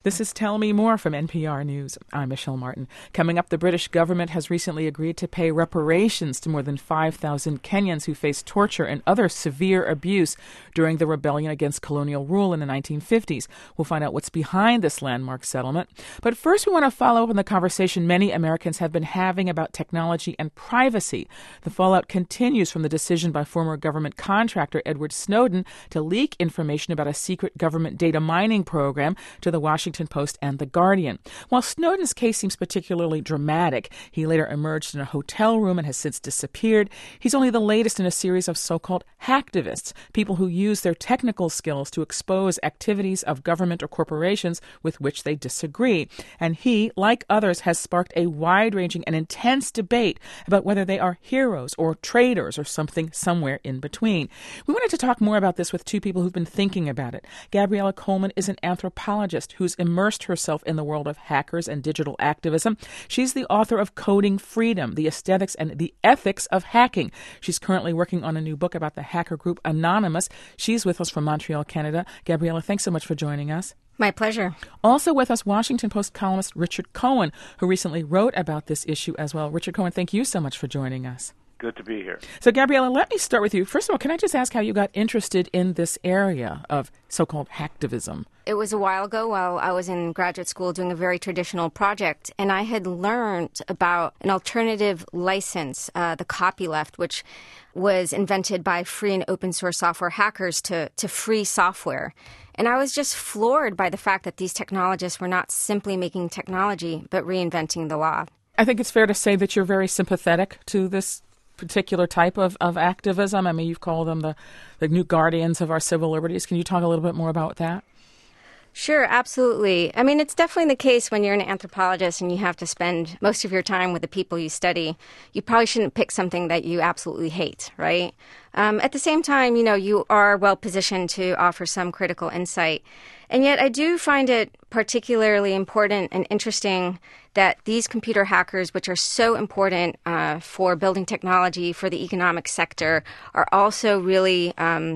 This is Tell Me More from NPR News. I'm Michelle Martin. Coming up, the British government has recently agreed to pay reparations to more than 5,000 Kenyans who faced torture and other severe abuse during the rebellion against colonial rule in the 1950s. We'll find out what's behind this landmark settlement. But first, we want to follow up on the conversation many Americans have been having about technology and privacy. The fallout continues from the decision by former government contractor Edward Snowden to leak information about a secret government data mining program to the Washington Post and The Guardian. While Snowden's case seems particularly dramatic, he later emerged in a hotel room and has since disappeared. He's only the latest in a series of so-called hacktivists, people who use their technical skills to expose activities of government or corporations with which they disagree. And he, like others, has sparked a wide-ranging and intense debate about whether they are heroes or traitors or something somewhere in between. We wanted to talk more about this with two people who've been thinking about it. Gabriella Coleman is an anthropologist who's immersed herself in the world of hackers and digital activism. She's the author of Coding Freedom, the Aesthetics and the Ethics of Hacking. She's currently working on a new book about the hacker group Anonymous. She's with us from Montreal, Canada. Gabriella, thanks so much for joining us. My pleasure. Also with us, Washington Post columnist Richard Cohen, who recently wrote about this issue as well. Richard Cohen, thank you so much for joining us. Good to be here. So, Gabriella, let me start with you. First of all, can I just ask how you got interested in this area of so-called hacktivism? It was a while ago while I was in graduate school doing a very traditional project, and I had learned about an alternative license, the copyleft, which was invented by free and open source software hackers to free software. And I was just floored by the fact that these technologists were not simply making technology, but reinventing the law. I think it's fair to say that you're very sympathetic to this particular type of activism. I mean, you've called them the new guardians of our civil liberties. Can you talk a little bit more about that? Sure, absolutely. I mean, it's definitely the case when you're an anthropologist and you have to spend most of your time with the people you study. You probably shouldn't pick something that you absolutely hate, right? At the same time, you are well positioned to offer some critical insight. And yet I do find it particularly important and interesting that these computer hackers, which are so important for building technology, for the economic sector, are also really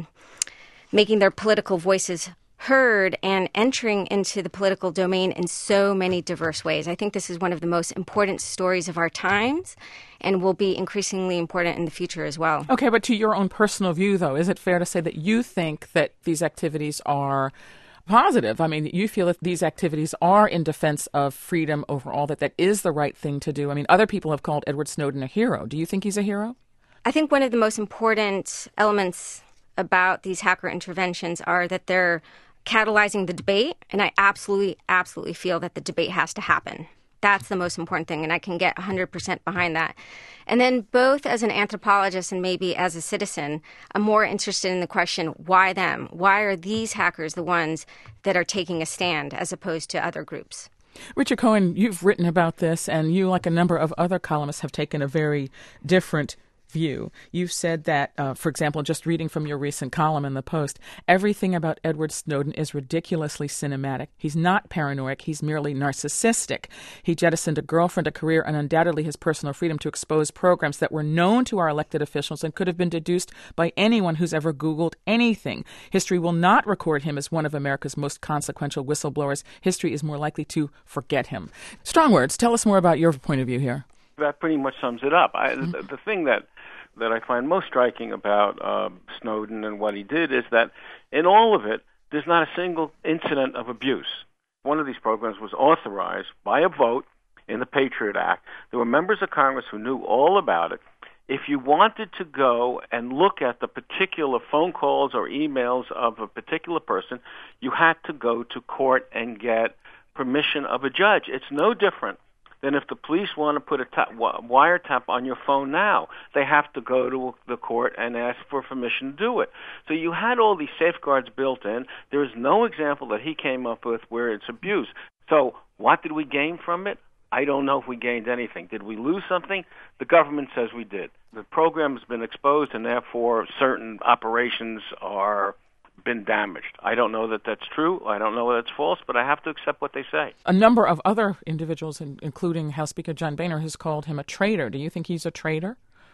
making their political voices heard and entering into the political domain in so many diverse ways. I think this is one of the most important stories of our times and will be increasingly important in the future as well. Okay, but to your own personal view, though, is it fair to say that you think that these activities are positive? I mean, you feel that these activities are in defense of freedom overall, that is the right thing to do. I mean, other people have called Edward Snowden a hero. Do you think he's a hero? I think one of the most important elements about these hacker interventions are that they're catalyzing the debate, and I absolutely feel that the debate has to happen. That's the most important thing, and I can get 100% behind that. And then both as an anthropologist and maybe as a citizen, I'm more interested in the question, why them? Why are these hackers the ones that are taking a stand as opposed to other groups? Richard Cohen, you've written about this, and you, like a number of other columnists, have taken a very different view. You've said that, for example, just reading from your recent column in the Post, everything about Edward Snowden is ridiculously cinematic. He's not paranoid. He's merely narcissistic. He jettisoned a girlfriend, a career, and undoubtedly his personal freedom to expose programs that were known to our elected officials and could have been deduced by anyone who's ever Googled anything. History will not record him as one of America's most consequential whistleblowers. History is more likely to forget him. Strong words. Tell us more about your point of view here. That pretty much sums it up. The thing that I find most striking about Snowden and what he did is that in all of it, there's not a single incident of abuse. One of these programs was authorized by a vote in the Patriot Act. There were members of Congress who knew all about it. If you wanted to go and look at the particular phone calls or emails of a particular person, you had to go to court and get permission of a judge. It's no different than if the police want to put a wiretap on your phone now. They have to go to the court and ask for permission to do it. So you had all these safeguards built in. There is no example that he came up with where it's abuse. So what did we gain from it? I don't know if we gained anything. Did we lose something? The government says we did. The program has been exposed, and therefore certain operations are been damaged. I don't know that that's true. I don't know that it's false, but I have to accept what they say. A number of other individuals, including House Speaker John Boehner, has called him a traitor. Do you think he's a traitor?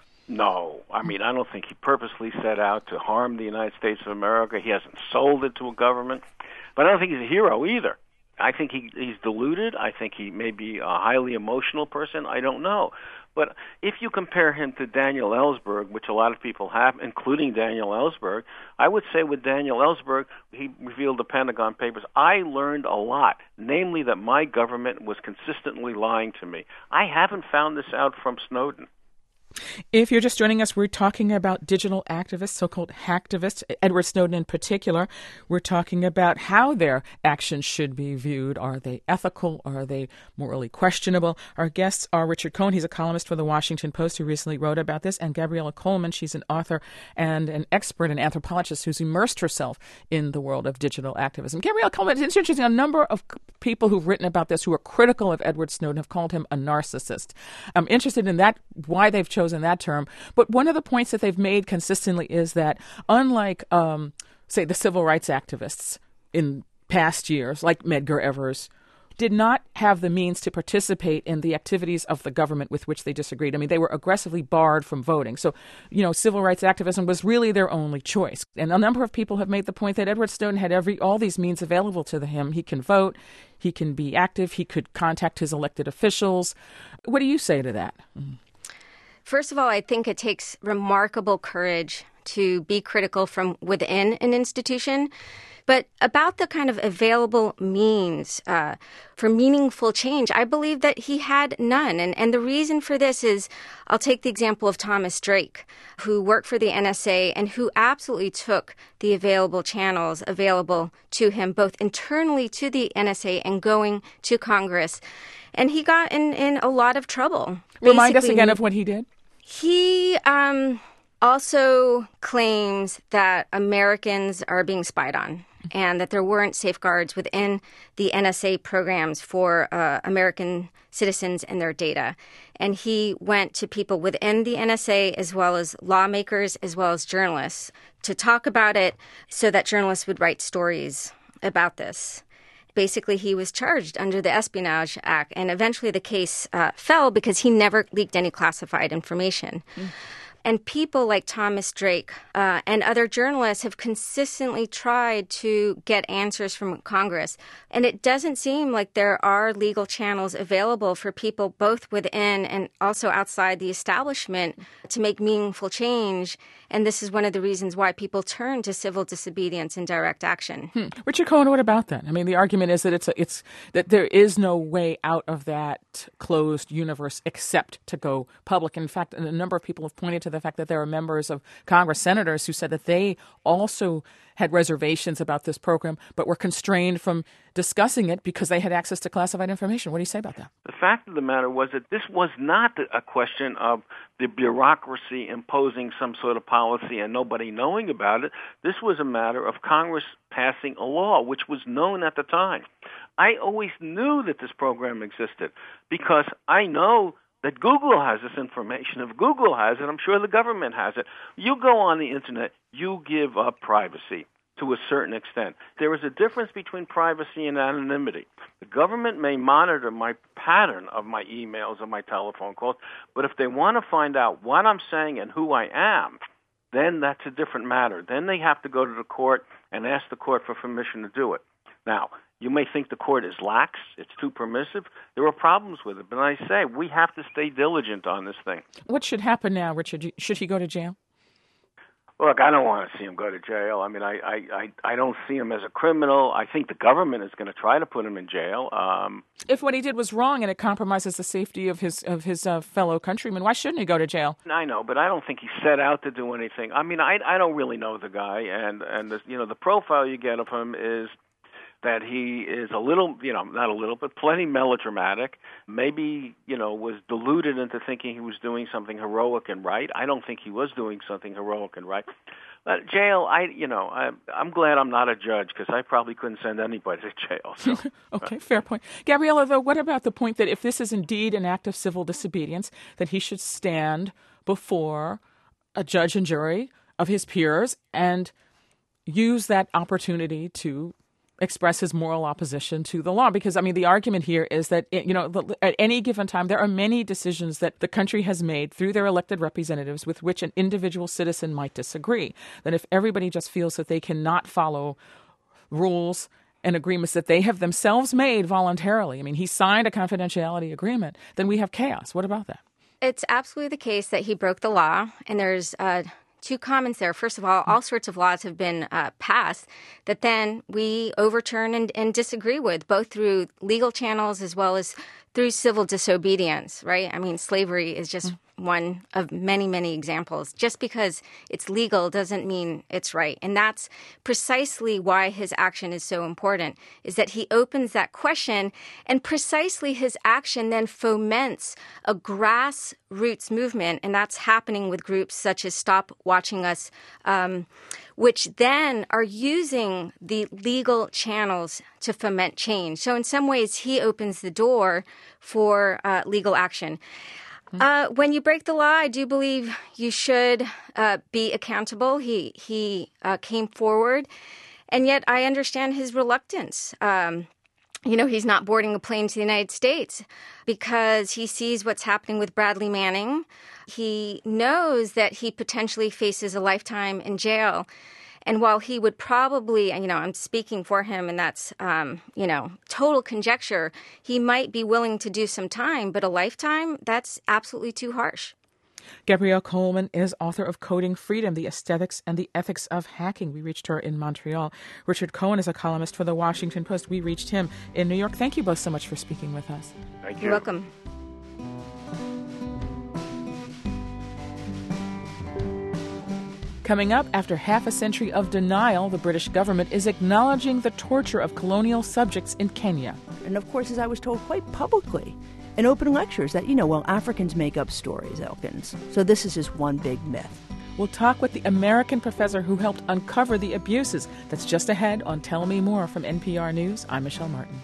No. I mean, I don't think he purposely set out to harm the United States of America. He hasn't sold it to a government. But I don't think he's a hero either. I think he's deluded. I think he may be a highly emotional person. I don't know. But if you compare him to Daniel Ellsberg, which a lot of people have, including Daniel Ellsberg, I would say with Daniel Ellsberg, he revealed the Pentagon Papers. I learned a lot, namely that my government was consistently lying to me. I haven't found this out from Snowden. If you're just joining us, we're talking about digital activists, so-called hacktivists, Edward Snowden in particular. We're talking about how their actions should be viewed. Are they ethical? Are they morally questionable? Our guests are Richard Cohen. He's a columnist for The Washington Post who recently wrote about this, and Gabriella Coleman. She's an author and an expert and anthropologist who's immersed herself in the world of digital activism. Gabriella Coleman, it's interesting. A number of people who've written about this who are critical of Edward Snowden have called him a narcissist. I'm interested in that, why they've chosen that term. But one of the points that they've made consistently is that unlike, say, the civil rights activists in past years, like Medgar Evers, did not have the means to participate in the activities of the government with which they disagreed. I mean, they were aggressively barred from voting. So, civil rights activism was really their only choice. And a number of people have made the point that Edward Snowden had all these means available to him. He can vote, he can be active, he could contact his elected officials. What do you say to that? First of all, I think it takes remarkable courage to be critical from within an institution. But about the kind of available means for meaningful change, I believe that he had none. And the reason for this is, I'll take the example of Thomas Drake, who worked for the NSA and who absolutely took the available channels available to him, both internally to the NSA and going to Congress. And he got in a lot of trouble. Remind us again of what he did. He also claims that Americans are being spied on and that there weren't safeguards within the NSA programs for American citizens and their data. And he went to people within the NSA as well as lawmakers as well as journalists to talk about it so that journalists would write stories about this. Basically, he was charged under the Espionage Act, and eventually the case fell because he never leaked any classified information. And people like Thomas Drake and other journalists have consistently tried to get answers from Congress. And it doesn't seem like there are legal channels available for people both within and also outside the establishment to make meaningful change. And this is one of the reasons why people turn to civil disobedience and direct action. Richard Cohen, what about that? I mean, the argument is that it's that there is no way out of that closed universe except to go public. In fact, a number of people have pointed to the fact that there are members of Congress, senators, who said that they also had reservations about this program, but were constrained from discussing it because they had access to classified information. What do you say about that? The fact of the matter was that this was not a question of the bureaucracy imposing some sort of policy and nobody knowing about it. This was a matter of Congress passing a law, which was known at the time. I always knew that this program existed because I know that Google has this information. If Google has it, I'm sure the government has it. You go on the Internet, you give up privacy to a certain extent. There is a difference between privacy and anonymity. The government may monitor my pattern of my emails or my telephone calls, but if they want to find out what I'm saying and who I am, then that's a different matter. Then they have to go to the court and ask the court for permission to do it. Now, you may think the court is lax, it's too permissive. There are problems with it. But I say we have to stay diligent on this thing. What should happen now, Richard? Should he go to jail? Look, I don't want to see him go to jail. I mean, I don't see him as a criminal. I think the government is going to try to put him in jail. If what he did was wrong and it compromises the safety of his fellow countrymen, why shouldn't he go to jail? I know, but I don't think he set out to do anything. I mean, I don't really know the guy, and the profile you get of him is that he is a little, not a little, but plenty melodramatic, maybe, was deluded into thinking he was doing something heroic and right. I don't think he was doing something heroic and right. But jail, I'm glad I'm not a judge because I probably couldn't send anybody to jail. So. Okay, fair point. Gabriella, though, what about the point that if this is indeed an act of civil disobedience, that he should stand before a judge and jury of his peers and use that opportunity to express his moral opposition to the law? Because, I mean, the argument here is that, at any given time, there are many decisions that the country has made through their elected representatives with which an individual citizen might disagree. That if everybody just feels that they cannot follow rules and agreements that they have themselves made voluntarily, I mean, he signed a confidentiality agreement, then we have chaos. What about that? It's absolutely the case that he broke the law, and there's two comments there. First of all sorts of laws have been passed that then we overturn and disagree with, both through legal channels as well as through civil disobedience, right? I mean, slavery is just one of many, many examples. Just because it's legal doesn't mean it's right. And that's precisely why his action is so important, is that he opens that question, and precisely his action then foments a grassroots movement, and that's happening with groups such as Stop Watching Us, which then are using the legal channels to foment change. So in some ways, he opens the door for legal action. When you break the law, I do believe you should be accountable. He came forward, and yet I understand his reluctance. He's not boarding a plane to the United States because he sees what's happening with Bradley Manning. He knows that he potentially faces a lifetime in jail. And while he would probably, I'm speaking for him, and that's, total conjecture, he might be willing to do some time, but a lifetime, that's absolutely too harsh. Gabrielle Coleman is author of Coding Freedom, The Aesthetics and the Ethics of Hacking. We reached her in Montreal. Richard Cohen is a columnist for The Washington Post. We reached him in New York. Thank you both so much for speaking with us. Thank you. You're welcome. Coming up, after half a century of denial, the British government is acknowledging the torture of colonial subjects in Kenya. And of course, as I was told quite publicly in open lectures, that, Africans make up stories, Elkins. So this is just one big myth. We'll talk with the American professor who helped uncover the abuses. That's just ahead on Tell Me More from NPR News. I'm Michelle Martin.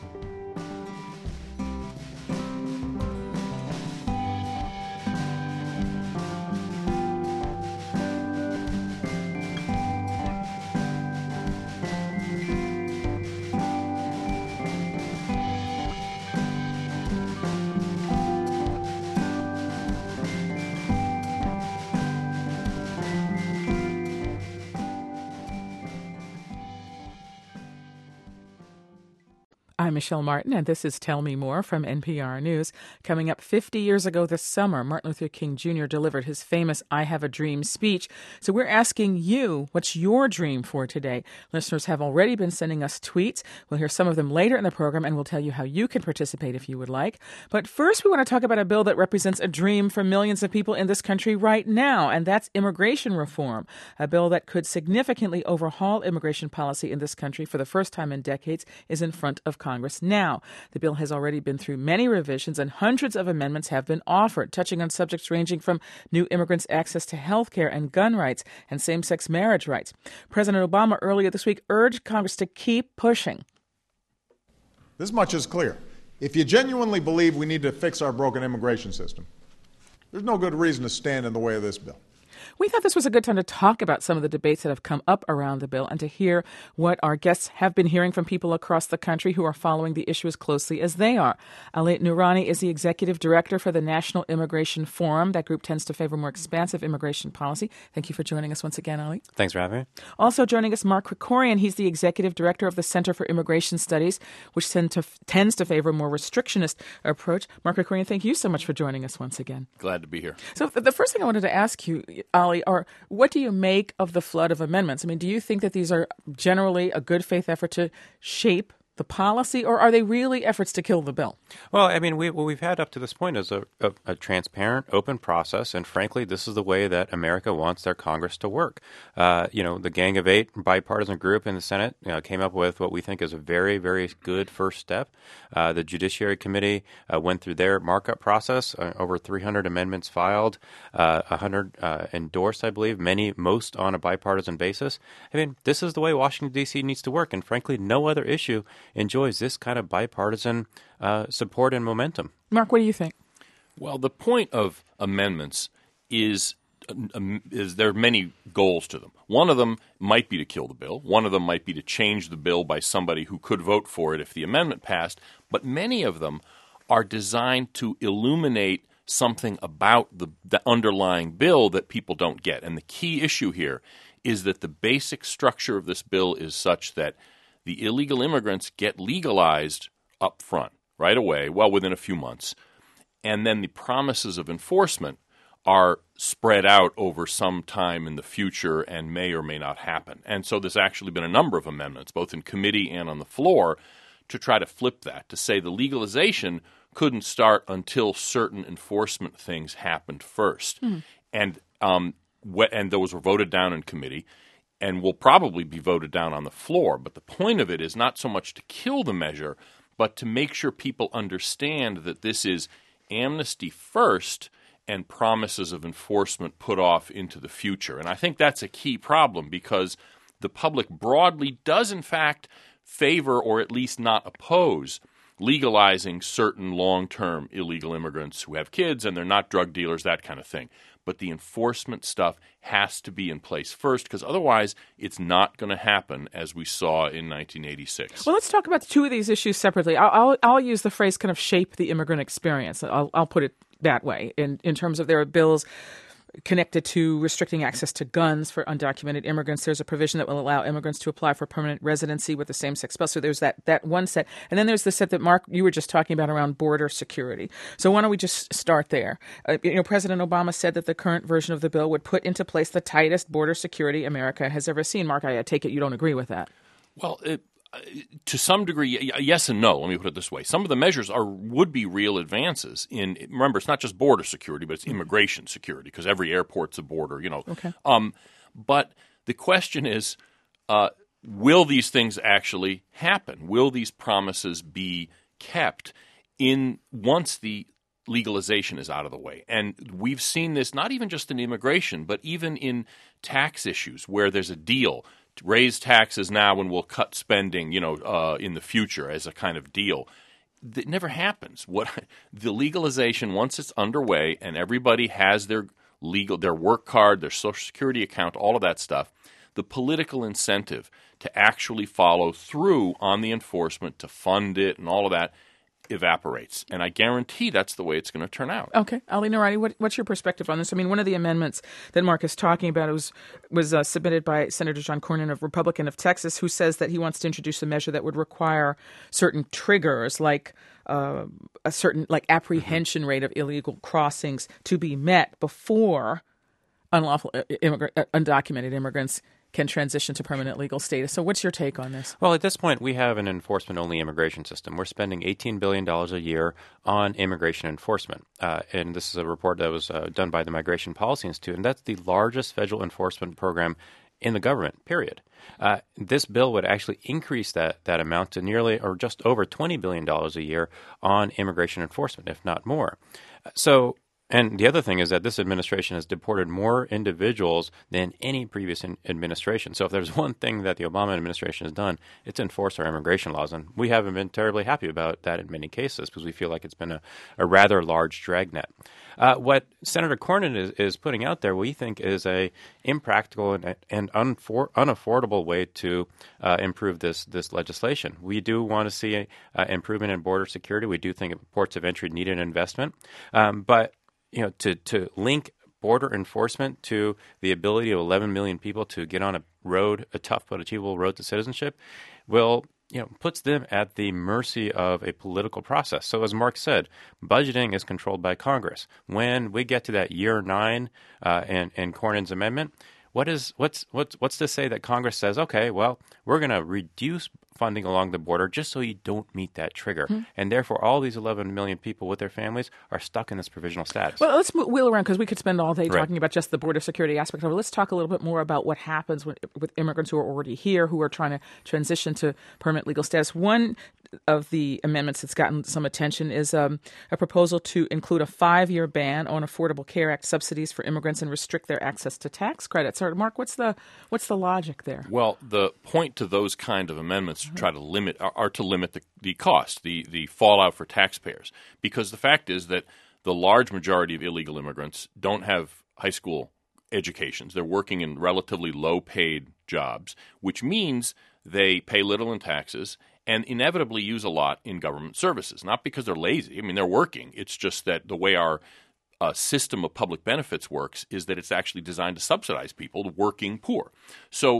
I'm Michelle Martin, and this is Tell Me More from NPR News. Coming up 50 years ago this summer, Martin Luther King Jr. delivered his famous I Have a Dream speech. So we're asking you, what's your dream for today? Listeners have already been sending us tweets. We'll hear some of them later in the program, and we'll tell you how you can participate if you would like. But first, we want to talk about a bill that represents a dream for millions of people in this country right now, and that's immigration reform, a bill that could significantly overhaul immigration policy in this country for the first time in decades is in front of Congress now. The bill has already been through many revisions, and hundreds of amendments have been offered, touching on subjects ranging from new immigrants' access to health care and gun rights and same-sex marriage rights. President Obama earlier this week urged Congress to keep pushing. This much is clear. If you genuinely believe we need to fix our broken immigration system, there's no good reason to stand in the way of this bill. We thought this was a good time to talk about some of the debates that have come up around the bill and to hear what our guests have been hearing from people across the country who are following the issue as closely as they are. Ali Noorani is the executive director for the National Immigration Forum. That group tends to favor more expansive immigration policy. Thank you for joining us once again, Ali. Thanks for having me. Also joining us, Mark Krikorian. He's the executive director of the Center for Immigration Studies, which tends to favor a more restrictionist approach. Mark Krikorian, thank you so much for joining us once again. Glad to be here. So the first thing I wanted to ask you, Ali, are what do you make of the flood of amendments? I mean, do you think that these are generally a good faith effort to shape the policy, or are they really efforts to kill the bill? Well, I mean, what we've had up to this point is a transparent, open process, and frankly, this is the way that America wants their Congress to work. The Gang of Eight bipartisan group in the Senate came up with what we think is a very, very good first step. The Judiciary Committee went through their markup process, over 300 amendments filed, 100 endorsed, I believe, most on a bipartisan basis. I mean, this is the way Washington, D.C. needs to work, and frankly, no other issue enjoys this kind of bipartisan support and momentum. Mark, what do you think? Well, the point of amendments is there are many goals to them. One of them might be to kill the bill. One of them might be to change the bill by somebody who could vote for it if the amendment passed. But many of them are designed to illuminate something about the underlying bill that people don't get. And the key issue here is that the basic structure of this bill is such that the illegal immigrants get legalized up front, right away, well, within a few months. And then the promises of enforcement are spread out over some time in the future and may or may not happen. And so there's actually been a number of amendments, both in committee and on the floor, to try to flip that, to say the legalization couldn't start until certain enforcement things happened first. And those were voted down in committee and will probably be voted down on the floor. But the point of it is not so much to kill the measure, but to make sure people understand that this is amnesty first and promises of enforcement put off into the future. And I think that's a key problem because the public broadly does, in fact, favor or at least not oppose legalizing certain long-term illegal immigrants who have kids and they're not drug dealers, that kind of thing. But the enforcement stuff has to be in place first because otherwise it's not going to happen as we saw in 1986. Well, let's talk about two of these issues separately. I'll use the phrase kind of shape the immigrant experience. I'll put it that way in terms of there are bills connected to restricting access to guns for undocumented immigrants. There's a provision that will allow immigrants to apply for permanent residency with the same-sex spouse. So there's that one set. And then there's the set that, Mark, you were just talking about around border security. So why don't we just start there? President Obama said that the current version of the bill would put into place the tightest border security America has ever seen. Mark, I take it you don't agree with that. Well, to some degree, yes and no. Let me put it this way. Some of the measures would be real advances in, remember, it's not just border security, but it's immigration security because every airport's a border, Okay. But the question is, will these things actually happen? Will these promises be kept once the legalization is out of the way? And we've seen this not even just in immigration, but even in tax issues where there's a deal. Raise taxes now and we'll cut spending, in the future as a kind of deal. It never happens. The legalization, once it's underway and everybody has their work card, their Social Security account, all of that stuff, the political incentive to actually follow through on the enforcement, to fund it and all of that evaporates. And I guarantee that's the way it's going to turn out. Okay. Ali Narani, what's your perspective on this? I mean, one of the amendments that Mark is talking about was submitted by Senator John Cornyn, a Republican of Texas, who says that he wants to introduce a measure that would require certain triggers, like a certain apprehension rate of illegal crossings to be met before undocumented immigrants can transition to permanent legal status. So what's your take on this? Well, at this point, we have an enforcement-only immigration system. We're spending $18 billion a year on immigration enforcement. And this is a report that was done by the Migration Policy Institute, and that's the largest federal enforcement program in the government, period. This bill would actually increase that amount to nearly or just over $20 billion a year on immigration enforcement, if not more. And the other thing is that this administration has deported more individuals than any previous administration. So if there's one thing that the Obama administration has done, it's enforced our immigration laws. And we haven't been terribly happy about that in many cases because we feel like it's been a rather large dragnet. What Senator Cornyn is putting out there, we think, is a impractical and unaffordable way to improve this legislation. We do want to see improvement in border security. We do think ports of entry need an investment. But to link border enforcement to the ability of 11 million people to get on a tough but achievable road to citizenship puts them at the mercy of a political process. So as Mark said, budgeting is controlled by Congress. When we get to that year 9 and Cornyn's amendment, what's to say that Congress says, okay, well, we're going to reduce funding along the border just so you don't meet that trigger. And therefore, all these 11 million people with their families are stuck in this provisional status. Well, let's wheel around because we could spend all day talking about just the border security aspect of it. Let's talk a little bit more about what happens with immigrants who are already here, who are trying to transition to permanent legal status. One of the amendments that's gotten some attention is a proposal to include a 5-year ban on Affordable Care Act subsidies for immigrants and restrict their access to tax credits. So, Mark, what's the logic there? Well, the point to those kind of amendments to try to limit the cost, the fallout for taxpayers, because the fact is that the large majority of illegal immigrants don't have high school educations. They're working in relatively low-paid jobs, which means they pay little in taxes and inevitably use a lot in government services, not because they're lazy. I mean, they're working. It's just that the way our system of public benefits works is that it's actually designed to subsidize people, the working poor. So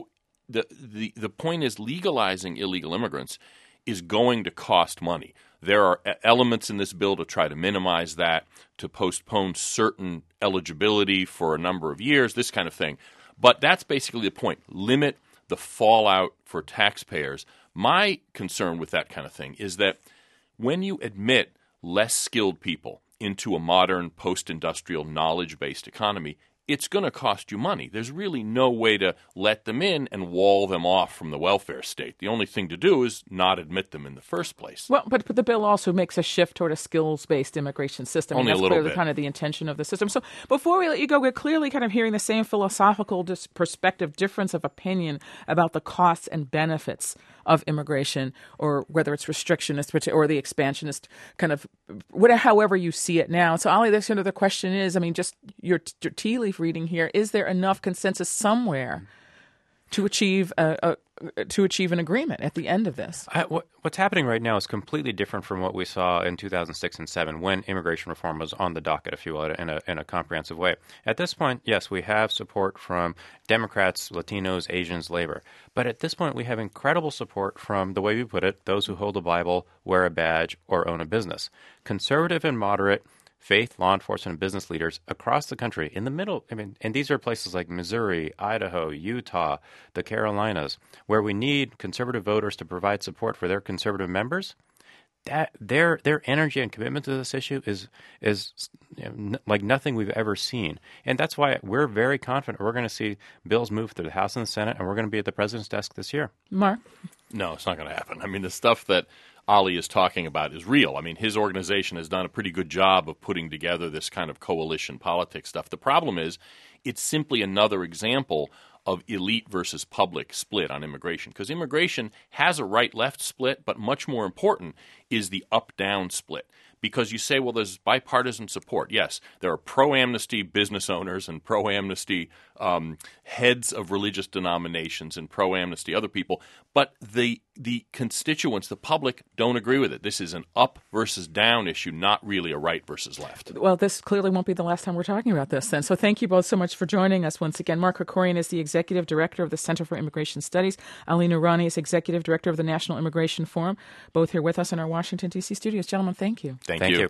the point is legalizing illegal immigrants is going to cost money. There are elements in this bill to try to minimize that, to postpone certain eligibility for a number of years, this kind of thing. But that's basically the point. Limit the fallout for taxpayers. My concern with that kind of thing is that when you admit less skilled people into a modern post-industrial knowledge-based economy, it's going to cost you money. There's really no way to let them in and wall them off from the welfare state. The only thing to do is not admit them in the first place. Well, but the bill also makes a shift toward a skills-based immigration system. Only and that's a little clearly bit. kind of the intention of the system. So before we let you go, we're clearly kind of hearing the same philosophical perspective, difference of opinion about the costs and benefits of immigration, or whether it's restrictionist or the expansionist kind of however you see it now. So, Ali, the question is, I mean, just your tea leaf reading here, is there enough consensus somewhere to achieve an agreement at the end of this? What's happening right now is completely different from what we saw in 2006 and 2007 when immigration reform was on the docket, if you will, in a comprehensive way. At this point, yes, we have support from Democrats, Latinos, Asians, labor. But at this point, we have incredible support from, the way we put it, those who hold a Bible, wear a badge, or own a business. Conservative and moderate faith, law enforcement, and business leaders across the country in the middle. I mean, and these are places like Missouri, Idaho, Utah, the Carolinas, where we need conservative voters to provide support for their conservative members. That their energy and commitment to this issue is like nothing we've ever seen, and that's why we're very confident we're going to see bills move through the House and the Senate, and we're going to be at the president's desk this year. Mark? No, it's not going to happen. I mean, the stuff that Ali is talking about is real. I mean, his organization has done a pretty good job of putting together this kind of coalition politics stuff. The problem is it's simply another example of elite versus public split on immigration, because immigration has a right-left split, but much more important is the up-down split. Because you say, well, there's bipartisan support. Yes, there are pro-amnesty business owners and pro-amnesty heads of religious denominations and pro-amnesty other people, but the constituents, the public, don't agree with it. This is an up versus down issue, not really a right versus left. Well, this clearly won't be the last time we're talking about this then. So thank you both so much for joining us once again. Mark Krikorian is the Executive Director of the Center for Immigration Studies. Ali Noorani is Executive Director of the National Immigration Forum, both here with us in our Washington, D.C. studios. Gentlemen, thank you. Thank you.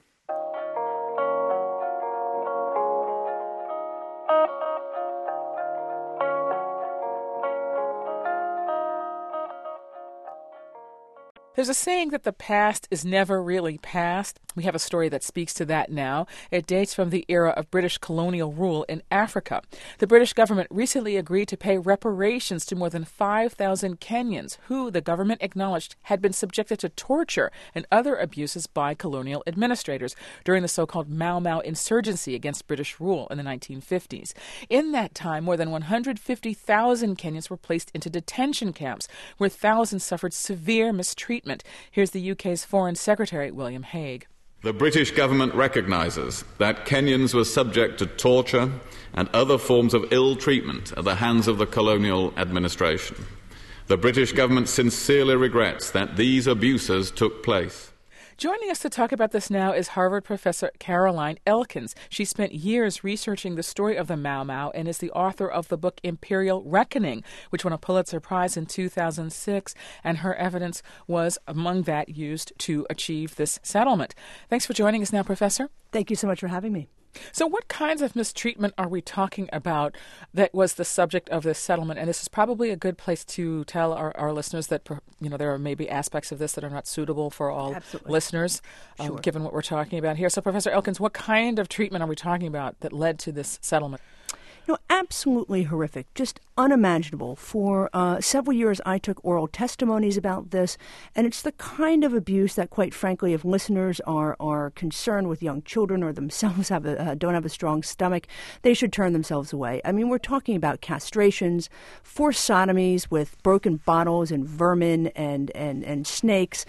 There's a saying that the past is never really past. We have a story that speaks to that now. It dates from the era of British colonial rule in Africa. The British government recently agreed to pay reparations to more than 5,000 Kenyans who the government acknowledged had been subjected to torture and other abuses by colonial administrators during the so-called Mau Mau insurgency against British rule in the 1950s. In that time, more than 150,000 Kenyans were placed into detention camps where thousands suffered severe mistreatment. Here's the UK's Foreign Secretary, William Hague. The British government recognises that Kenyans were subject to torture and other forms of ill treatment at the hands of the colonial administration. The British government sincerely regrets that these abuses took place. Joining us to talk about this now is Harvard professor Caroline Elkins. She spent years researching the story of the Mau Mau and is the author of the book Imperial Reckoning, which won a Pulitzer Prize in 2006, and her evidence was among that used to achieve this settlement. Thanks for joining us now, Professor. Thank you so much for having me. So what kinds of mistreatment are we talking about that was the subject of this settlement? And this is probably a good place to tell our listeners that, there are maybe aspects of this that are not suitable for all listeners, given what we're talking about here. So, Professor Elkins, what kind of treatment are we talking about that led to this settlement? Absolutely horrific, just unimaginable. For several years, I took oral testimonies about this, and it's the kind of abuse that, quite frankly, if listeners are concerned with young children or themselves don't have a strong stomach, they should turn themselves away. I mean, we're talking about castrations, forced sodomies with broken bottles and vermin and snakes,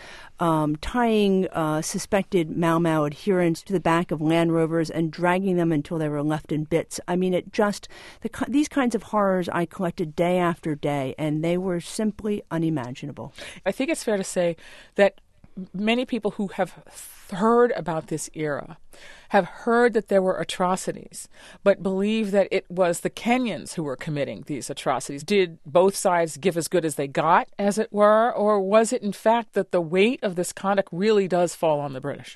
tying suspected Mau Mau adherents to the back of Land Rovers and dragging them until they were left in bits. I mean, these kinds of horrors I collected day after day, and they were simply unimaginable. I think it's fair to say that many people who have heard about this era have heard that there were atrocities, but believe that it was the Kenyans who were committing these atrocities. Did both sides give as good as they got, as it were, or was it in fact that the weight of this conduct really does fall on the British?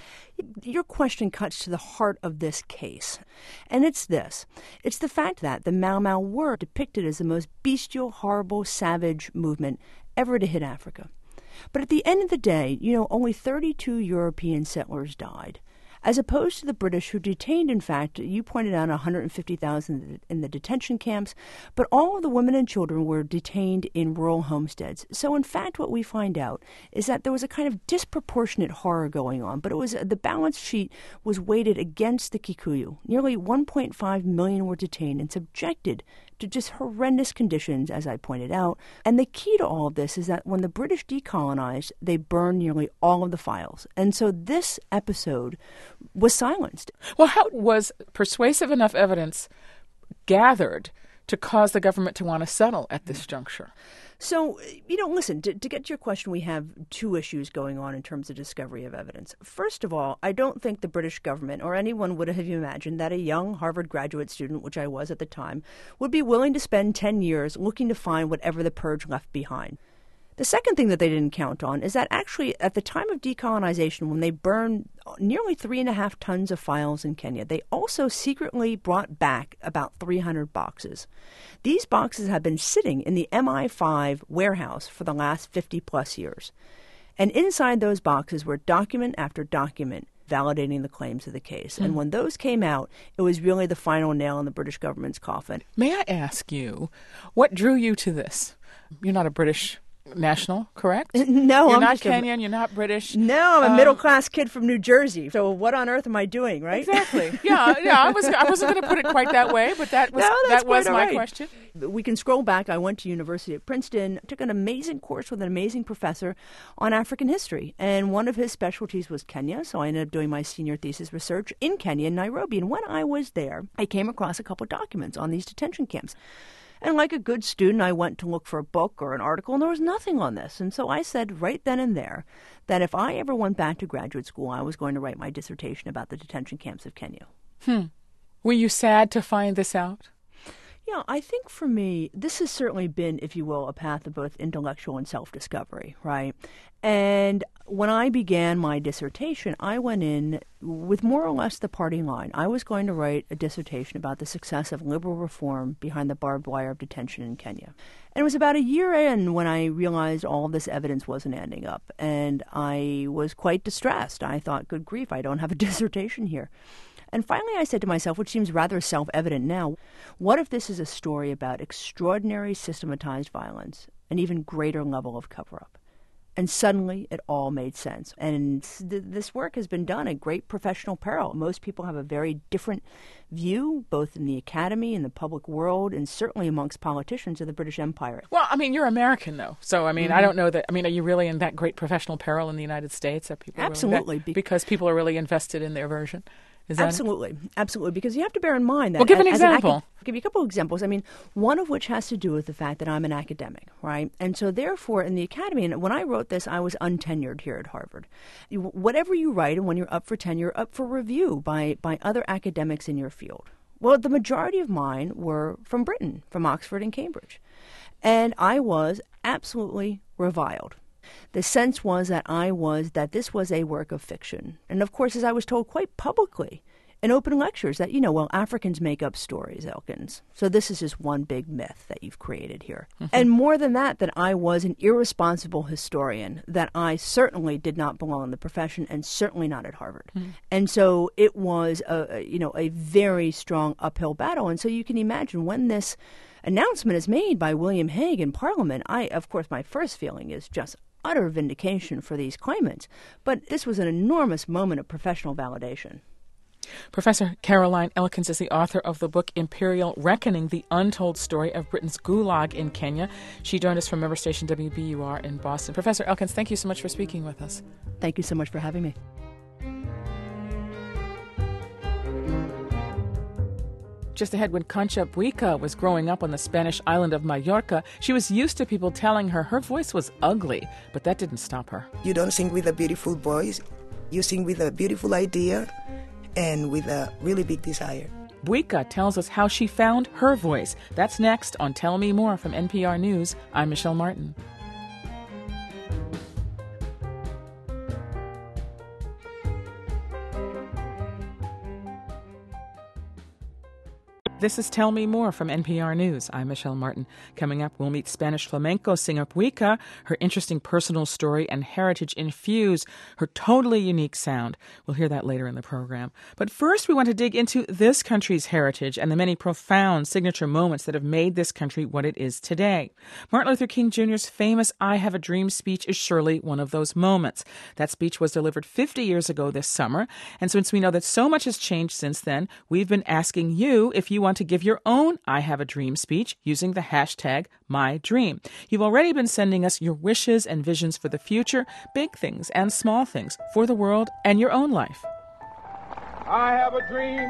Your question cuts to the heart of this case, and it's this. It's the fact that the Mau Mau were depicted as the most bestial, horrible, savage movement ever to hit Africa. But at the end of the day, only 32 European settlers died, as opposed to the British, who detained, in fact, you pointed out 150,000 in the detention camps, but all of the women and children were detained in rural homesteads. So, in fact, what we find out is that there was a kind of disproportionate horror going on, but it was the balance sheet was weighted against the Kikuyu. Nearly 1.5 million were detained and subjected to just horrendous conditions, as I pointed out. And the key to all of this is that when the British decolonized, they burned nearly all of the files. And so this episode was silenced. Well, how was persuasive enough evidence gathered to cause the government to want to settle at this juncture? So, listen, to get to your question, we have two issues going on in terms of discovery of evidence. First of all, I don't think the British government or anyone would have imagined that a young Harvard graduate student, which I was at the time, would be willing to spend 10 years looking to find whatever the purge left behind. The second thing that they didn't count on is that actually at the time of decolonization, when they burned nearly 3.5 tons of files in Kenya, they also secretly brought back about 300 boxes. These boxes have been sitting in the MI5 warehouse for the last 50-plus years. And inside those boxes were document after document validating the claims of the case. And when those came out, it was really the final nail in the British government's coffin. May I ask you, what drew you to this? You're not a British national, correct? No, you're not Kenyan. You're not British. No, I'm a middle-class kid from New Jersey. So what on earth am I doing, right? Exactly. Yeah. I wasn't going to put it quite that way, but that was my question. We can scroll back. I went to University of Princeton, took an amazing course with an amazing professor on African history, and one of his specialties was Kenya. So I ended up doing my senior thesis research in Kenya, in Nairobi. And when I was there, I came across a couple documents on these detention camps. And like a good student, I went to look for a book or an article, and there was nothing on this. And so I said right then and there that if I ever went back to graduate school, I was going to write my dissertation about the detention camps of Kenya. Were you sad to find this out? Yeah, I think for me, this has certainly been, if you will, a path of both intellectual and self-discovery, right? And when I began my dissertation, I went in with more or less the party line. I was going to write a dissertation about the success of liberal reform behind the barbed wire of detention in Kenya. And it was about a year in when I realized all of this evidence wasn't adding up. And I was quite distressed. I thought, good grief, I don't have a dissertation here. And finally I said to myself, which seems rather self-evident now, what if this is a story about extraordinary systematized violence, an even greater level of cover-up? And suddenly it all made sense. And this work has been done at great professional peril. Most people have a very different view, both in the academy, in the public world, and certainly amongst politicians of the British Empire. Well, you're American, though. So, I don't know that. Are you really in that great professional peril in the United States? Are people Absolutely. Really because people are really invested in their version? Absolutely. Because you have to bear in mind that... Well, give an example. I'll give you a couple of examples. One of which has to do with the fact that I'm an academic, right? And so therefore, in the academy, and when I wrote this, I was untenured here at Harvard. Whatever you write, and when you're up for tenure, up for review by other academics in your field. Well, the majority of mine were from Britain, from Oxford and Cambridge. And I was absolutely reviled. The sense was that this was a work of fiction. And of course, as I was told quite publicly in open lectures that, Africans make up stories, Elkins. So this is just one big myth that you've created here. Mm-hmm. And more than that I was an irresponsible historian, that I certainly did not belong in the profession and certainly not at Harvard. Mm-hmm. And so it was a very strong uphill battle. And so you can imagine when this announcement is made by William Hague in Parliament, of course, my first feeling is just utter vindication for these claimants. But this was an enormous moment of professional validation. Professor Caroline Elkins is the author of the book Imperial Reckoning, The Untold Story of Britain's Gulag in Kenya. She joined us from member station WBUR in Boston. Professor Elkins, thank you so much for speaking with us. Thank you so much for having me. Just ahead, when Concha Buica was growing up on the Spanish island of Mallorca, she was used to people telling her her voice was ugly, but that didn't stop her. You don't sing with a beautiful voice. You sing with a beautiful idea and with a really big desire. Buica tells us how she found her voice. That's next on Tell Me More from NPR News. I'm Michelle Martin. This is Tell Me More from NPR News. I'm Michelle Martin. Coming up, we'll meet Spanish flamenco singer Buica. Her interesting personal story and heritage infuse her totally unique sound. We'll hear that later in the program. But first, we want to dig into this country's heritage and the many profound signature moments that have made this country what it is today. Martin Luther King Jr.'s famous I Have a Dream speech is surely one of those moments. That speech was delivered 50 years ago this summer. And since we know that so much has changed since then, we've been asking you if you want to give your own I Have a Dream speech using the hashtag #MyDream. You've already been sending us your wishes and visions for the future, big things and small things, for the world and your own life. I have a dream.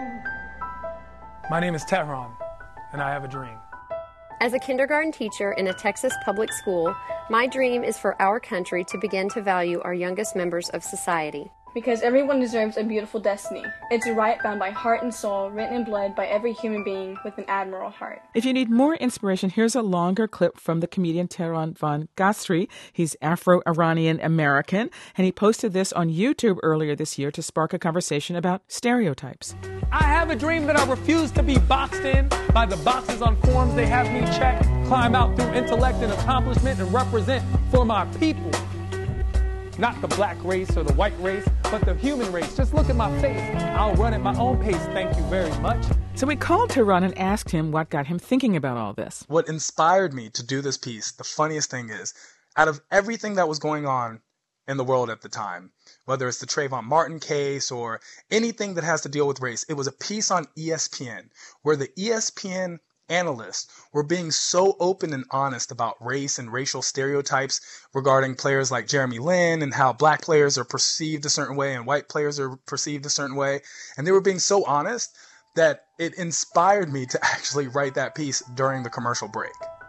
My name is Tehran, and I have a dream. As a kindergarten teacher in a Texas public school, my dream is for our country to begin to value our youngest members of society. Because everyone deserves a beautiful destiny. It's a right bound by heart and soul, written in blood by every human being with an admirable heart. If you need more inspiration, here's a longer clip from the comedian Tehran Van Gastri. He's Afro-Iranian American, and he posted this on YouTube earlier this year to spark a conversation about stereotypes. I have a dream that I refuse to be boxed in by the boxes on forms they have me check, climb out through intellect and accomplishment and represent for my people. Not the black race or the white race, but the human race. Just look at my face. I'll run at my own pace, thank you very much. So we called Tehran and asked him what got him thinking about all this. What inspired me to do this piece, the funniest thing is, out of everything that was going on in the world at the time, whether it's the Trayvon Martin case or anything that has to deal with race, it was a piece on ESPN where the ESPN analysts were being so open and honest about race and racial stereotypes regarding players like Jeremy Lin and how black players are perceived a certain way and white players are perceived a certain way. And they were being so honest that it inspired me to actually write that piece during the commercial break.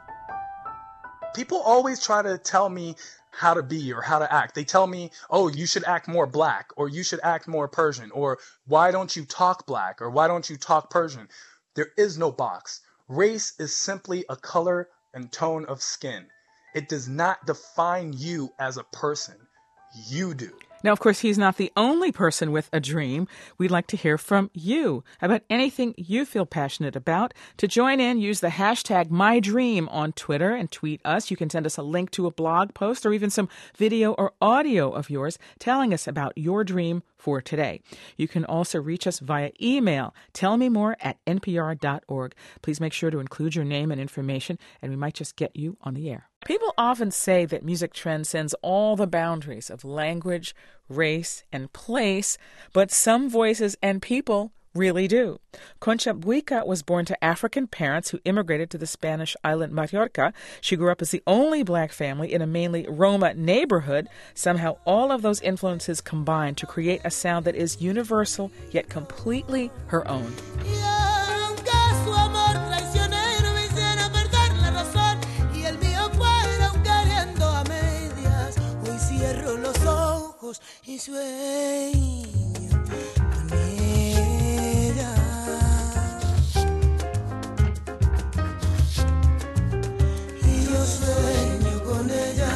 People always try to tell me how to be or how to act. They tell me, oh, you should act more black, or you should act more Persian, or why don't you talk black, or why don't you talk Persian? There is no box. Race is simply a color and tone of skin. It does not define you as a person. You do. Now, of course, he's not the only person with a dream. We'd like to hear from you about anything you feel passionate about. To join in, use the hashtag #MyDream on Twitter and tweet us. You can send us a link to a blog post or even some video or audio of yours telling us about your dream for today. You can also reach us via email, tellmemore@npr.org. Please make sure to include your name and information, and we might just get you on the air. People often say that music transcends all the boundaries of language, race, and place, but some voices and people really do. Concha Buica was born to African parents who immigrated to the Spanish island Mallorca. She grew up as the only black family in a mainly Roma neighborhood. Somehow all of those influences combined to create a sound that is universal yet completely her own. Y sueño con ella. Y yo sueño con ella.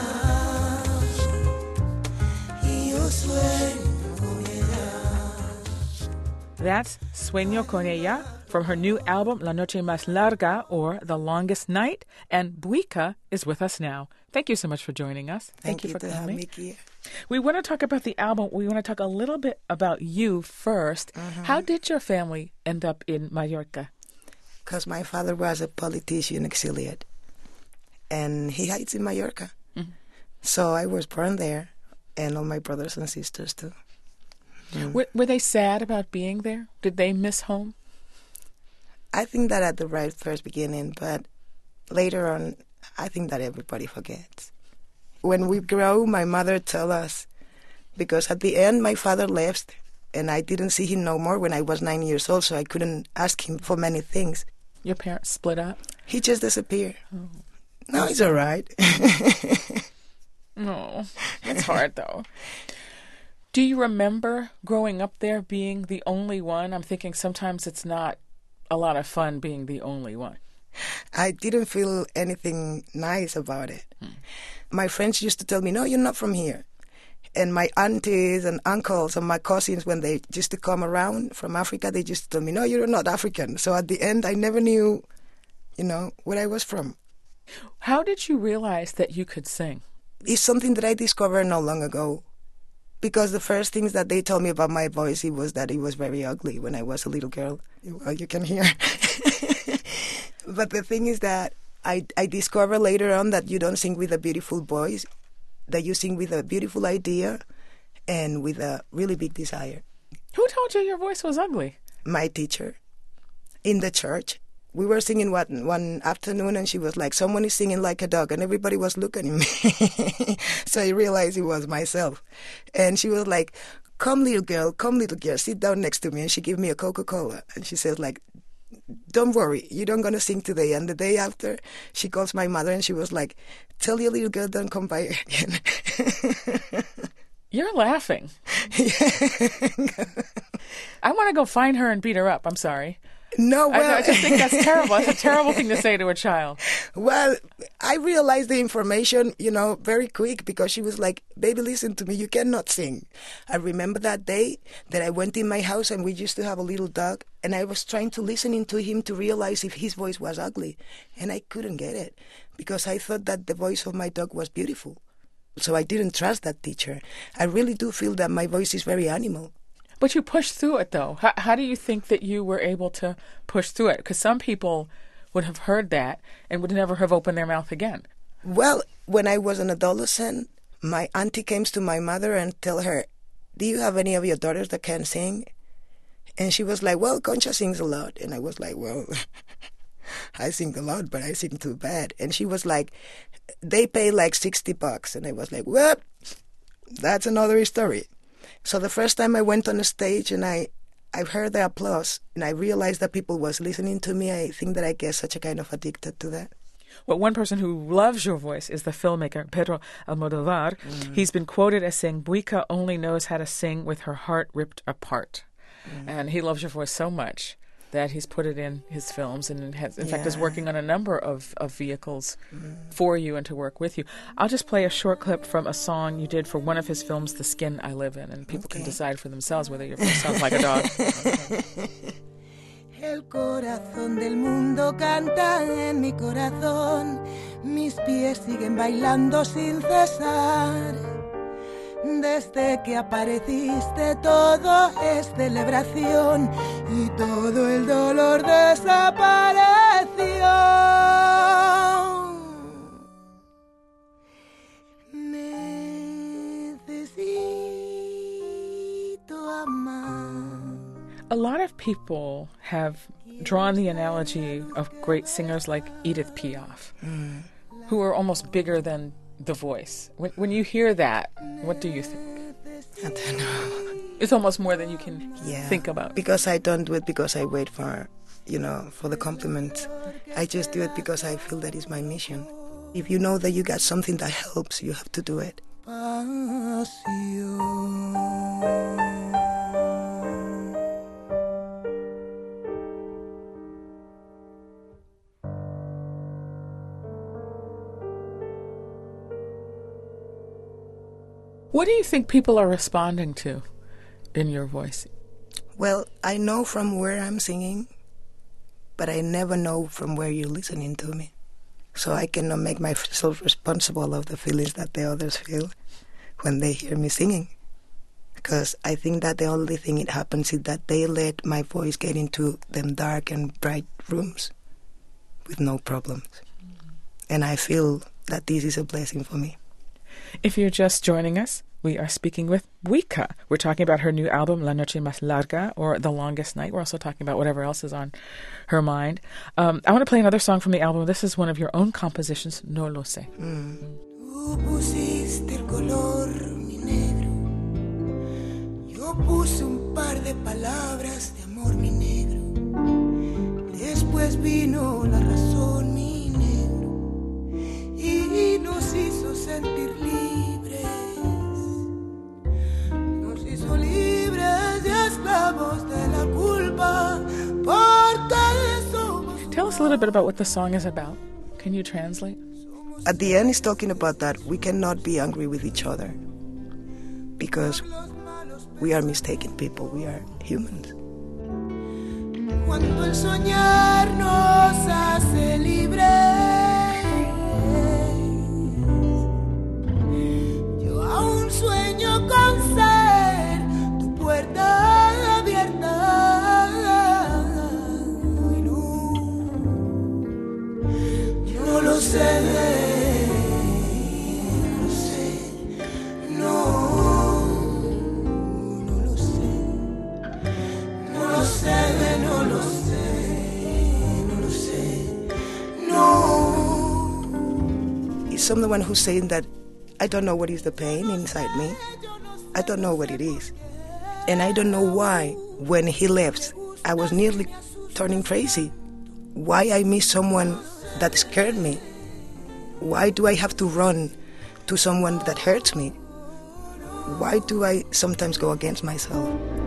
Y yo sueño con ella. That's Sueño con ella from her new album La Noche Más Larga, or The Longest Night. And Buica is with us now. Thank you so much for joining us. Thank you for coming. Mickey. We want to talk about the album. We want to talk a little bit about you first. Mm-hmm. How did your family end up in Mallorca? Because my father was a politician exiliate, and he hides in Mallorca. Mm-hmm. So I was born there, and all my brothers and sisters too. Mm. Were they sad about being there? Did they miss home? I think that at the right first beginning, but later on, I think that everybody forgets. When we grow, my mother told us, because at the end my father left And I didn't see him no more when I was 9 years old, so I couldn't ask him for many things. Your parents split up? He just disappeared. Oh. No, it's all right. No, it's hard, though. Do you remember growing up there being the only one? I'm thinking sometimes it's not a lot of fun being the only one. I didn't feel anything nice about it. My friends used to tell me, no, you're not from here. And my aunties and uncles and my cousins, when they used to come around from Africa, they just tell me, no, you're not African. So at the end, I never knew, where I was from. How did you realize that you could sing? It's something that I discovered not long ago. Because the first things that they told me about my voice, it was that it was very ugly when I was a little girl. Well, you can hear. But the thing is that I discovered later on that you don't sing with a beautiful voice, that you sing with a beautiful idea and with a really big desire. Who told you your voice was ugly? My teacher in the church. We were singing one afternoon, and she was like, someone is singing like a dog, and everybody was looking at me. So I realized it was myself. And she was like, come, little girl, sit down next to me. And she gave me a Coca-Cola. And she says, like, don't worry, you're not going to sing today. And the day after, she calls my mother, and she was like, tell your little girl don't come by again. You're laughing. I want to go find her and beat her up. I'm sorry. No, well... I just think that's terrible. That's a terrible thing to say to a child. Well, I realized the information, very quick, because she was like, baby, listen to me, you cannot sing. I remember that day that I went in my house and we used to have a little dog, and I was trying to listen into him to realize if his voice was ugly. And I couldn't get it because I thought that the voice of my dog was beautiful. So I didn't trust that teacher. I really do feel that my voice is very animal. But you pushed through it, though. How do you think that you were able to push through it? Because some people would have heard that and would never have opened their mouth again. Well, when I was an adolescent, my auntie came to my mother and tell her, do you have any of your daughters that can sing? And she was like, well, Concha sings a lot. And I was like, well, I sing a lot, but I sing too bad. And she was like, they pay like $60. And I was like, well, that's another story. So the first time I went on a stage and I heard the applause and I realized that people was listening to me, I think that I get such a kind of addicted to that. Well, one person who loves your voice is the filmmaker Pedro Almodovar. He's been quoted as saying, Buika only knows how to sing with her heart ripped apart. And he loves your voice so much that he's put it in his films and has, in fact, is working on a number of vehicles for you and to work with you. I'll just play a short clip from a song you did for one of his films, The Skin I Live In, and people can decide for themselves whether your voice sounds like a dog. El corazón del mundo canta en mi corazón, mis pies siguen bailando sin cesar. Desde que apareciste todo es celebración y todo el dolor desapareció. Necesito amar. A lot of people have drawn the analogy of great singers like Edith Piaf, who are almost bigger than the voice. When you hear that, what do you think? I don't know. It's almost more than you can think about. Because I don't do it because I wait for the compliment. I just do it because I feel that is my mission. If you know that you got something that helps, you have to do it. What do you think people are responding to in your voice? Well, I know from where I'm singing, but I never know from where you're listening to me. So I cannot make myself responsible of the feelings that the others feel when they hear me singing. Because I think that the only thing it happens is that they let my voice get into them dark and bright rooms with no problems. And I feel that this is a blessing for me. If you're just joining us, we are speaking with Buika. We're talking about her new album, La Noche Más Larga, or The Longest Night. We're also talking about whatever else is on her mind. I want to play another song from the album. This is one of your own compositions, No Lo Sé. Tú pusiste el color mi negro, yo puse un par de palabras de amor, mi negro. Después vino la razón, mi negro, y nos hizo sentir libres. Nos hizo libres y esclavos de la culpa. Tell us a little bit about what the song is about. Can you translate? At the end, it's talking about that we cannot be angry with each other because we are mistaken people, we are humans. Cuando el soñar nos hace libres, yo aún sueño con ser tu puerta abierta. Y no lo sé, Someone who's saying that I don't know what is the pain inside me. I don't know what it is. And I don't know why, when he left, I was nearly turning crazy. Why I miss someone that scared me. Why do I have to run to someone that hurts me? Why do I sometimes go against myself?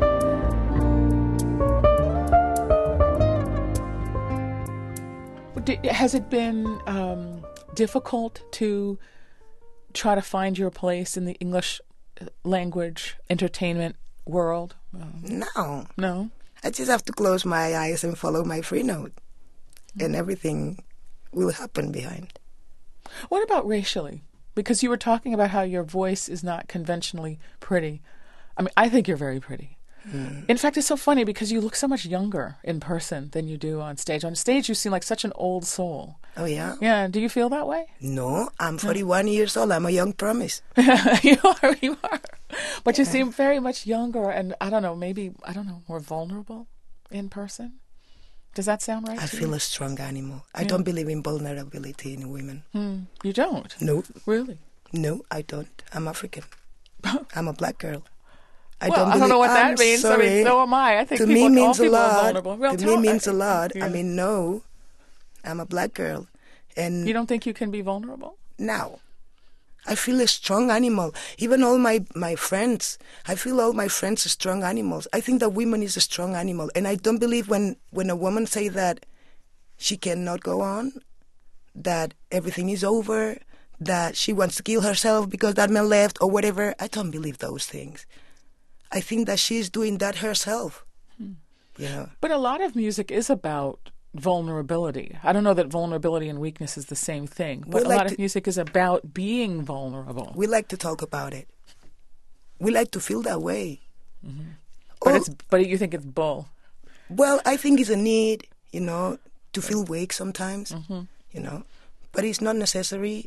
Has it been difficult to try to find your place in the English language entertainment world? No. I just have to close my eyes and follow my free note, and everything will happen behind. What about racially? Because you were talking about how your voice is not conventionally pretty. I mean, I think you're very pretty. In fact, it's so funny because you look so much younger in person than you do on stage. On stage, you seem like such an old soul. Oh, yeah? Yeah. Do you feel that way? No, I'm 41 years old. I'm a young promise. You are. But you seem very much younger and, more vulnerable in person. Does that sound right? I feel a strong animal. I don't believe in vulnerability in women. You don't? No. Really? No, I don't. I'm African. I'm a black girl. I don't know what that means. Sorry. I mean, so am I. I think to me means a lot. Well, to me means a lot. Yeah. I mean, no, I'm a black girl, and you don't think you can be vulnerable? No, I feel a strong animal. Even all my friends, I feel all my friends are strong animals. I think that women is a strong animal, and I don't believe when a woman say that she cannot go on, that everything is over, that she wants to kill herself because that man left or whatever. I don't believe those things. I think that she's doing that herself. You know? But a lot of music is about vulnerability. I don't know that vulnerability and weakness is the same thing, but a lot of music is about being vulnerable. We like to talk about it. We like to feel that way. Mm-hmm. But you think it's bull? Well, I think it's a need, to feel weak sometimes, But it's not necessary.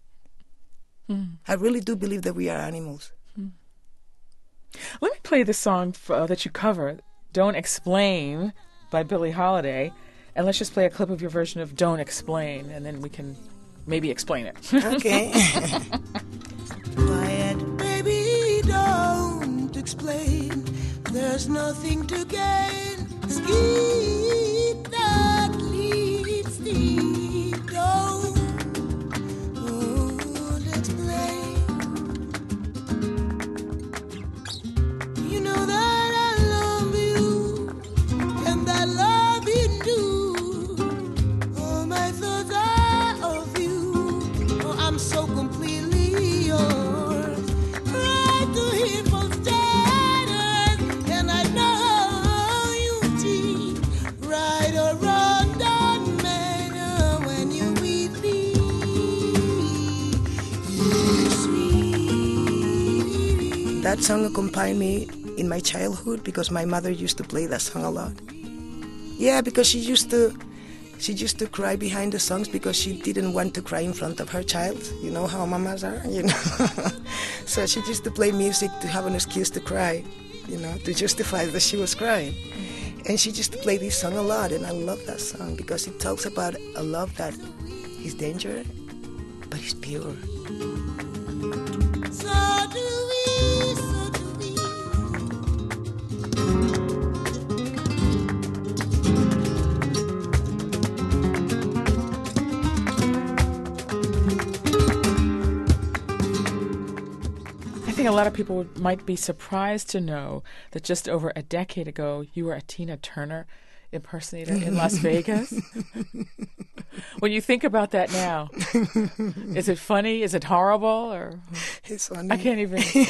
I really do believe that we are animals. Let me play the song that you cover, Don't Explain, by Billie Holiday, and let's just play a clip of your version of Don't Explain, and then we can maybe explain it. Okay. Quiet, baby, don't explain. There's nothing to gain. Skeet that leads thee. Don't explain. You know that I love you, and that love you do. All my thoughts are of you. Oh, I'm so completely yours. Try to hear from standards, and I know you cheat. Right or wrong, doesn't matter when you're with me. You're sweet. That song accompanied me in my childhood because my mother used to play that song a lot. Yeah, because she used to cry behind the songs because she didn't want to cry in front of her child. You know how mamas are, So she used to play music to have an excuse to cry, to justify that she was crying. And she used to play this song a lot, and I love that song because it talks about a love that is dangerous, but it's pure. So do we, so do we. think a lot of people might be surprised to know that just over a decade ago, you were a Tina Turner impersonator in Las Vegas. When you think about that now, is it funny? Is it horrible? Or it's funny. I can't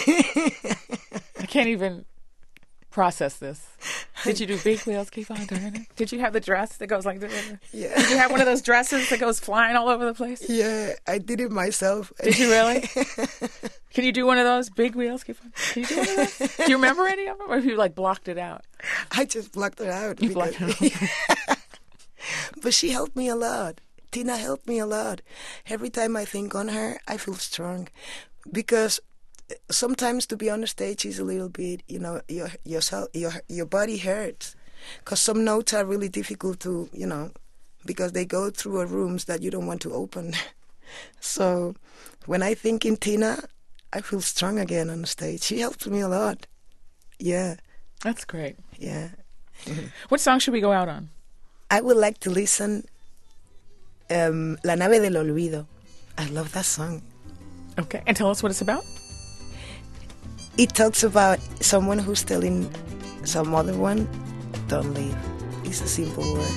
even process this. Did you do Big Wheels Keep On Turning? Did you have the dress that goes like this? Yeah. Did you have one of those dresses that goes flying all over the place? Yeah, I did it myself. Did you really? Can you do one of those Big Wheels Keep On? Can you do one of those? Do you remember any of them, or have you like blocked it out? I just blocked it out. You blocked it out. But she helped me a lot. Tina helped me a lot. Every time I think on her, I feel strong, because sometimes to be on the stage is a little bit, your body hurts, because some notes are really difficult to, because they go through rooms that you don't want to open. So when I think in Tina, I feel strong again on the stage. She helped me a lot. Yeah. That's great. Yeah. What song should we go out on? I would like to listen La Nave del Olvido. I love that song. Okay. And tell us what it's about. It talks about someone who's telling some other one, don't leave. It's a simple word.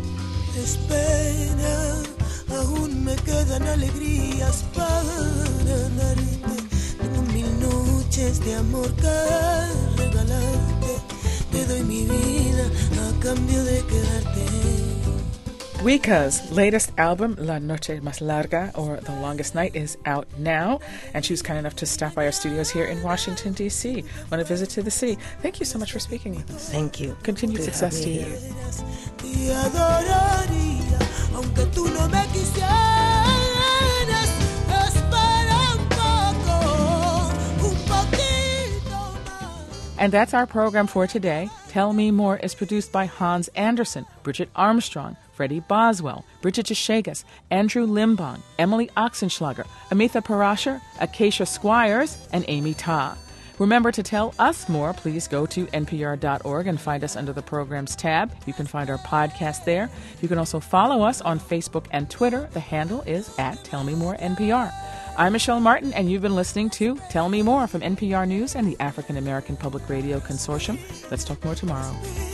Espera, aún me quedan alegrías para darte. Tengo 1000 noches de amor que regalarte. Te doy mi vida a cambio de quedarte. Wika's latest album, La Noche Más Larga, or The Longest Night, is out now, and she was kind enough to stop by our studios here in Washington, D.C. on a visit to the city. Thank you so much for speaking with us. Thank you. Continued success to you. And that's our program for today. Tell Me More is produced by Hans Anderson, Bridget Armstrong, Freddie Boswell, Bridget Deshagas, Andrew Limbong, Emily Oxenschlager, Amitha Parashar, Acacia Squires, and Amy Ta. Remember to tell us more. Please go to npr.org and find us under the Programs tab. You can find our podcast there. You can also follow us on Facebook and Twitter. The handle is @TellMeMoreNPR. I'm Michelle Martin, and you've been listening to Tell Me More from NPR News and the African American Public Radio Consortium. Let's talk more tomorrow.